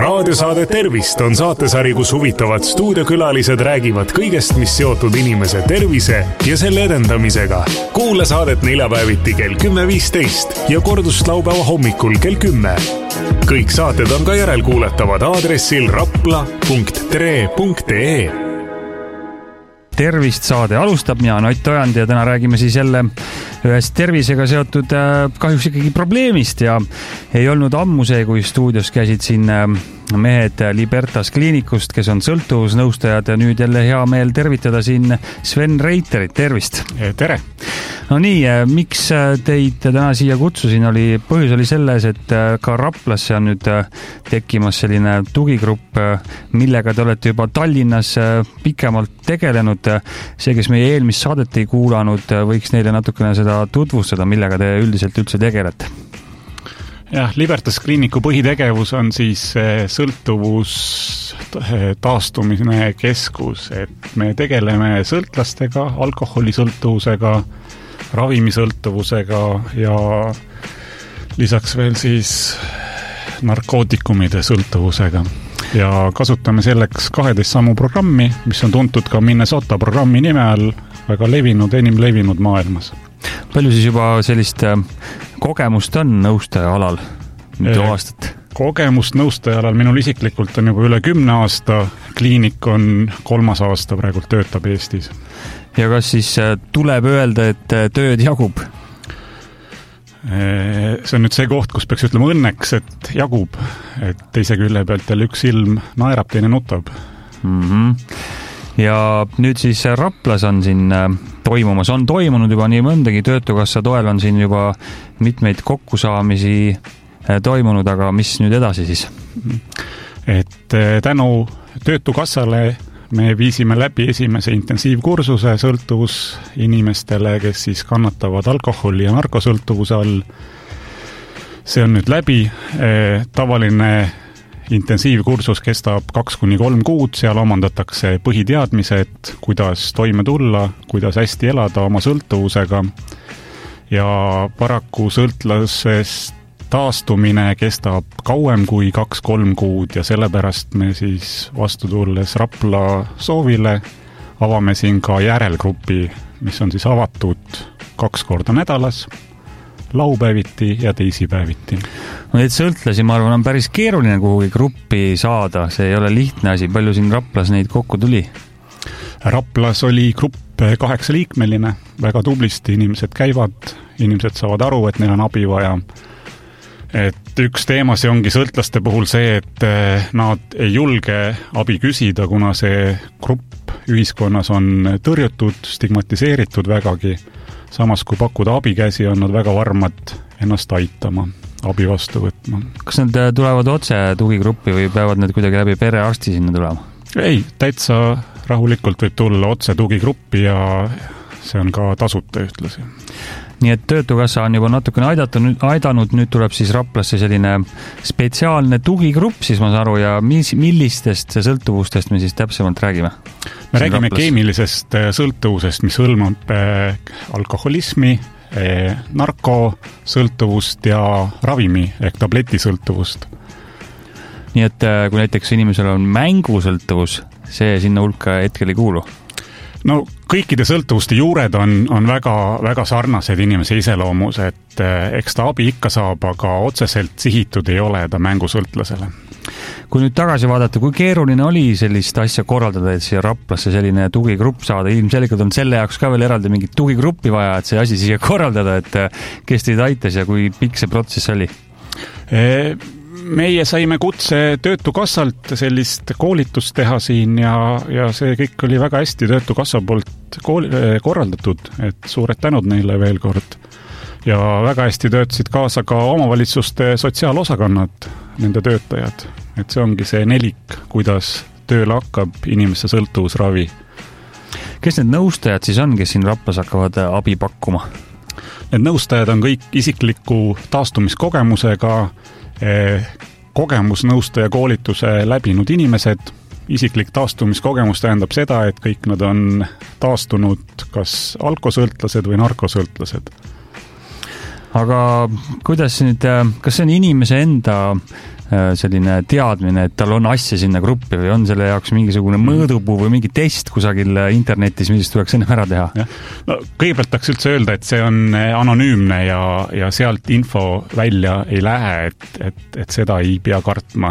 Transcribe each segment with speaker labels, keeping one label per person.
Speaker 1: Raadiosaade Tervist on saatesari, kus huvitavad stuudiokülalised räägivad kõigest, mis seotud inimese tervise ja selle edendamisega. Kuula saadet neljapäeviti kell 10.15 ja kordust laupäeva hommikul kell 10. Kõik saated on ka järelkuuletavad aadressil rapla.tre.ee.
Speaker 2: Tervist saade alustab, mina on Ott Ojand ja täna räägime siis jälle ühest tervisega seotud kahjuks ikkagi probleemist ja ei olnud ammu see, kui stuudios käisid siin mehed Libertas kliinikust, kes on sõltuvusnõustajad ja nüüd jälle hea meel tervitada siin Sven Reiterit, tervist!
Speaker 1: Tere!
Speaker 2: No nii, miks teid täna siia kutsusin, põhjus oli selles, et ka Raplasse on nüüd tekkimas selline tugigrupp, millega te olete juba Tallinnas pikemalt tegelenud. See, kes meie eelmist saadet ei kuulanud, võiks neile natukene seda tutvustada, millega te üldiselt üldse tegelete.
Speaker 3: Jah, Libertas kliiniku põhitegevus on siis sõltuvus taastumine keskus, et me tegeleme sõltlastega, alkoholisõltuvusega, ravimisõltuvusega ja lisaks veel siis narkootikumide sõltuvusega. Ja kasutame selleks 12 sammu programmi, mis on tuntud ka Minnesota programmi nime all, väga levinud, enim levinud maailmas.
Speaker 2: Palju siis juba sellist kogemust on nõustaja alal? Mitu aastat?
Speaker 3: Kogemust nõustaja alal minul isiklikult on juba üle 10 aasta. Kliinik on 3. aasta praegult töötab Eestis.
Speaker 2: Ja kas siis tuleb öelda, et tööd jagub?
Speaker 3: See on nüüd see koht, kus peaks ütlema õnneks, et jagub. Et teise külje pealt jälle üks ilm naerab, teine nutab.
Speaker 2: Ja nüüd siis Raplas on siin toimumas. On toimunud juba nii mõndagi, Töötukassa toel on siin juba mitmeid kokkusaamisi toimunud, aga mis nüüd edasi siis?
Speaker 3: Et tänu Töötukassale me viisime läbi esimese intensiivkursuse sõltuvusinimestele, kes siis kannatavad alkoholi ja narkosõltuvuse all. See on nüüd läbi. Tavaline intensiivkursus kestab 2-3 kuud, seal omandatakse põhiteadmised, kuidas toime tulla, kuidas hästi elada oma sõltuvusega ja paraku sõltlasest taastumine kestab kauem kui 2-3 kuud ja sellepärast me siis vastu tulles Rapla soovile avame siin ka järelgrupi, mis on siis avatud 2 korda nädalas, laupäeviti ja teisipäeviti.
Speaker 2: No neid sõltlasi, ma arvan, on päris keeruline kuhugi gruppi saada, see ei ole lihtne asi. Palju siin Raplas neid kokku tuli?
Speaker 3: Raplas oli grupp 8-liikmeline, väga tublisti inimesed käivad, inimesed saavad aru, et neil on abi vaja. Et üks teemasi ongi sõltlaste puhul see, et nad ei julge abi küsida, kuna see grupp ühiskonnas on tõrjutud, stigmatiseeritud vägagi. Samas kui pakkuda abikäsi, on nad väga varmad ennast aitama, abi vastu võtma.
Speaker 2: Kas nad tulevad otse tugigruppi või peavad need kuidagi läbi perearsti sinna tulema?
Speaker 3: Ei, täitsa rahulikult võib tulla otse tugigruppi ja see on ka tasuta ühtlasi.
Speaker 2: Nii et Töötukassa on juba natukene aidanud, nüüd tuleb siis Raplasse selline spetsiaalne tugigrupp, siis ma saan aru, ja millistest sõltuvustest me siis täpsemalt räägime?
Speaker 3: Me räägime keemilisest sõltuvusest, mis hõlmab alkoholismi, narkosõltuvust ja ravimi ehk tabletisõltuvust.
Speaker 2: Nii et kui näiteks inimesel on mängusõltuvus, see sinna hulka hetkel ei kuulu?
Speaker 3: No kõikide sõltuvuste juured on väga, väga sarnased inimese iseloomus, et eks ta abi ikka saab, aga otseselt sihitud ei ole ta mängusõltlasele.
Speaker 2: Kui nüüd tagasi vaadata, kui keeruline oli sellist asja korraldada, et siia Raplasse selline tugigrupp saada, ilmselgelt on selle jaoks ka veel eraldi mingit tugigruppi vaja, et see asi siia korraldada, et kes teid aitas ja kui pikk see protsess oli?
Speaker 3: Meie saime kutse Töötukassalt sellist koolitust teha siin ja see kõik oli väga hästi Töötukassa poolt korraldatud, et suured tänud neile veel kord. Ja väga hästi töötasid kaasa ka omavalitsuste sotsiaalosakonnad, nende töötajad. Et see ongi see nelik, kuidas tööle hakkab inimeste sõltuvusravi.
Speaker 2: Kes need nõustajad siis on, kes siin Raplas hakkavad abi pakkuma?
Speaker 3: Need nõustajad on kõik isikliku taastumiskogemusega, kogemusnõustaja koolituse läbinud inimesed. Isiklik taastumiskogemus tähendab seda, et kõik nad on taastunud kas alkosõltlased või narkosõltlased.
Speaker 2: Aga kuidas nüüd, kas see on inimese enda selline teadmine, et tal on asja sinna gruppi või on selle jaoks mingisugune mõõdupuu või mingi test kusagil internetis, mis tuleks ennem ära teha?
Speaker 3: No, kõigepealt tahaks üldse öelda, et see on anonüümne ja sealt info välja ei lähe, et seda ei pea kartma.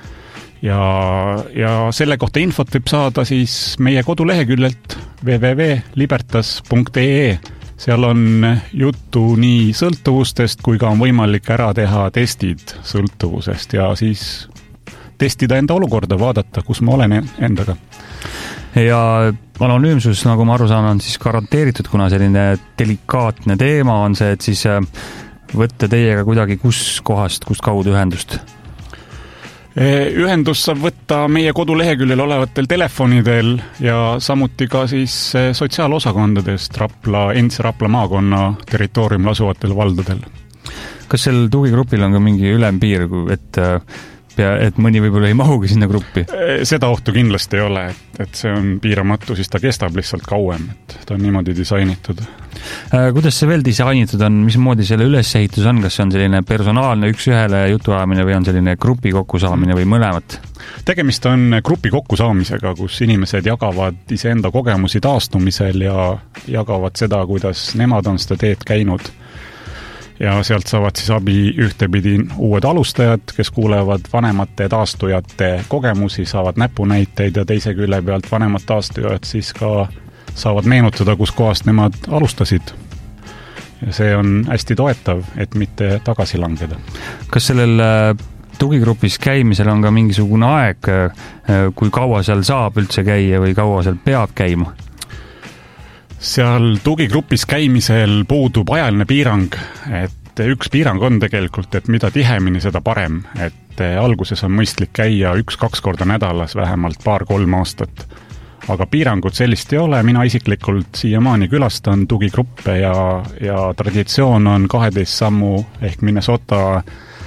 Speaker 3: Ja selle kohta infot võib saada siis meie koduleheküljelt www.libertas.ee. Seal on juttu nii sõltuvustest, kui ka on võimalik ära teha testid sõltuvusest ja siis testida enda olukorda, vaadata, kus ma olen endaga.
Speaker 2: Ja anonüümsus, nagu ma aru saan, on siis garanteeritud, kuna selline delikaatne teema on see, et siis võtta teiega kuidagi kust kaudu ühendust?
Speaker 3: Ühendust saab võtta meie koduleheküljel olevatel telefonidel ja samuti ka siis sotsiaalosakondadest endise Rapla maakonna territooriumil asuvatel valdadel.
Speaker 2: Kas sel tugigrupil on ka mingi ülempiir, et mõni võib-olla ei mahugi sinna gruppi?
Speaker 3: Seda ohtu kindlasti ei ole, et see on piiramatu, siis ta kestab lihtsalt kauem, et ta on niimoodi disainitud.
Speaker 2: Kuidas see veel disainitud on, mismoodi selle ülesehitus on, kas see on selline personaalne üks-ühele jutuajamine või on selline grupi kokkusaamine või mõlemat?
Speaker 3: Tegemist on grupi kokkusaamisega, kus inimesed jagavad iseenda kogemusi taastumisel ja jagavad seda, kuidas nemad on seda teed käinud. Ja sealt saavad siis abi ühtepidi uued alustajad, kes kuulevad vanemate taastujate kogemusi, saavad näpunäiteid ja teise külje pealt vanemad taastujad siis ka saavad meenutada, kus kohast nemad alustasid. Ja see on hästi toetav, et mitte tagasi langeda.
Speaker 2: Kas sellel tugigrupis käimisel on ka mingisugune aeg, kui kaua seal saab üldse käia või kaua seal peab käima?
Speaker 3: Seal tugigrupis käimisel puudub ajaline piirang, et üks piirang on tegelikult, et mida tihemini seda parem, et alguses on mõistlik käia 1-2 korda nädalas vähemalt 2-3 aastat. Aga piirangut sellist ei ole, mina isiklikult siiamaani külastan tugigruppe ja traditsioon on 12 sammu ehk Minnesota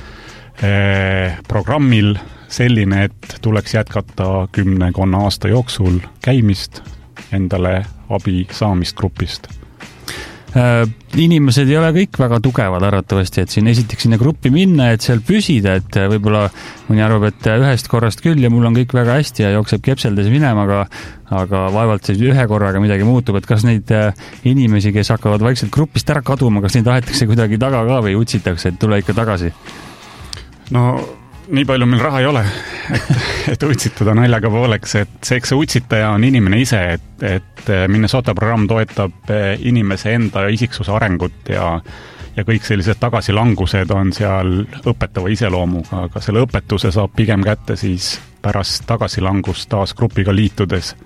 Speaker 3: programmil selline, et tuleks jätkata 10 aasta jooksul käimist, endale abi saamist grupist.
Speaker 2: Inimesed ei ole kõik väga tugevad arvatavasti, et siin esiteks sinna gruppi minna, et seal püsida, et võib-olla mõni arvab, et ühest korrast küll ja mul on kõik väga hästi ja jookseb kepseldes minema, aga vaevalt siis ühe korraga midagi muutub, et kas neid inimesi, kes hakkavad vaikselt grupist ära kaduma, kas neid ahetakse kuidagi taga ka või utsitakse, et tule ikka tagasi?
Speaker 3: No nii palju meil raha ei ole, et utsitada naljaga pooleks, et see utsitaja on inimene ise, et Minnesota programm toetab inimese enda isiksuse arengut ja kõik sellised tagasilangused on seal õpetava iseloomuga, aga selle õpetuse saab pigem kätte siis pärast tagasilangust taas grupiga liitudes.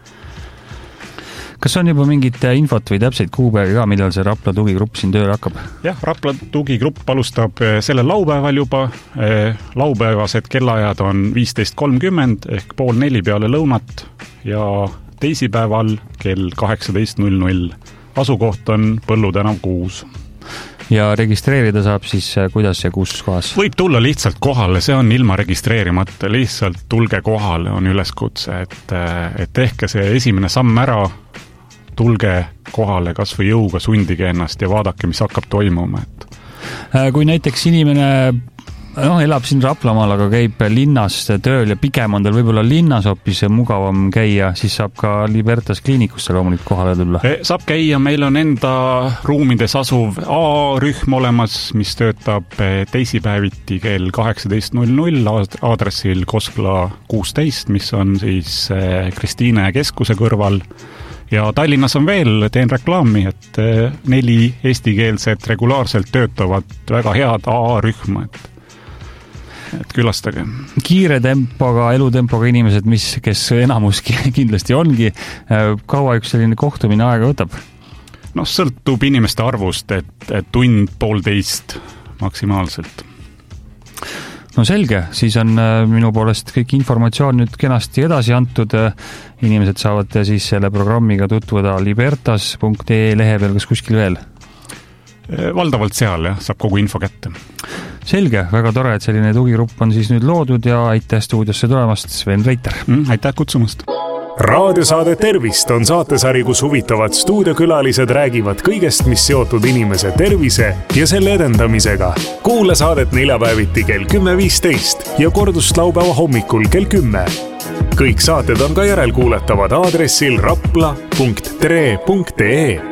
Speaker 2: Kas on juba mingit infot või täpseid kuupäevi ka, millal see Rapla tugigrupp siin tööle hakkab?
Speaker 3: Jah, Rapla tugigrupp alustab sellel laupäeval juba. Laupäevased kellaajad on 15.30 ehk 3:30 peale lõunat ja teisipäeval kell 18.00. Asukoht on Põllu tänav 6.
Speaker 2: Ja registreerida saab siis kuidas ja kus kohas?
Speaker 3: Võib tulla lihtsalt kohale, see on ilma registreerimata, lihtsalt tulge kohale on üleskutse, et tehke see esimene samm ära, tulge kohale kas või jõuga, sundige ennast ja vaadake, mis hakkab toimuma.
Speaker 2: Kui näiteks inimene elab siin Raplamaal, aga käib linnas tööl ja pigem on tal võib-olla linnas hoopis mugavam käia, siis saab ka Libertas kliinikusse loomulikult kohale tulla.
Speaker 3: Saab käia, meil on enda ruumides asuv A-rühm olemas, mis töötab teisipäeviti kell 18.00 aadressil Koskla 16, mis on siis Kristiine keskuse kõrval. Ja Tallinnas on veel, teen reklaami, et 4 eestikeelset regulaarselt töötavad väga head A-rühma, et külastage.
Speaker 2: Kiire tempoga, elutempoga inimesed, kes enamus kindlasti ongi, kaua üks selline kohtumine aega võtab?
Speaker 3: Sõltub inimeste arvust, et tund, 1,5 maksimaalselt.
Speaker 2: No selge, siis on minu poolest kõik informatsioon nüüd kenasti edasi antud. Inimesed saavad siis selle programmiga tutvuda libertas.ee lehe peal, kas kuskil veel?
Speaker 3: Valdavalt seal, jah, saab kogu info kätte.
Speaker 2: Selge, väga tore, et selline tugigrupp on siis nüüd loodud ja aitäh stuudiosse tulemast, Sven Reiter.
Speaker 3: Aitäh kutsumast!
Speaker 1: raadiosaade Tervist on saatesari, kus huvitavad stuudiokülalised räägivad kõigest, mis seotud inimese tervise ja selle edendamisega. Kuula saadet neljapäeviti kell 10.15 ja kordust laupäeva hommikul kell 10. Kõik saated on ka järelkuulatavad aadressil rapla.tre.ee.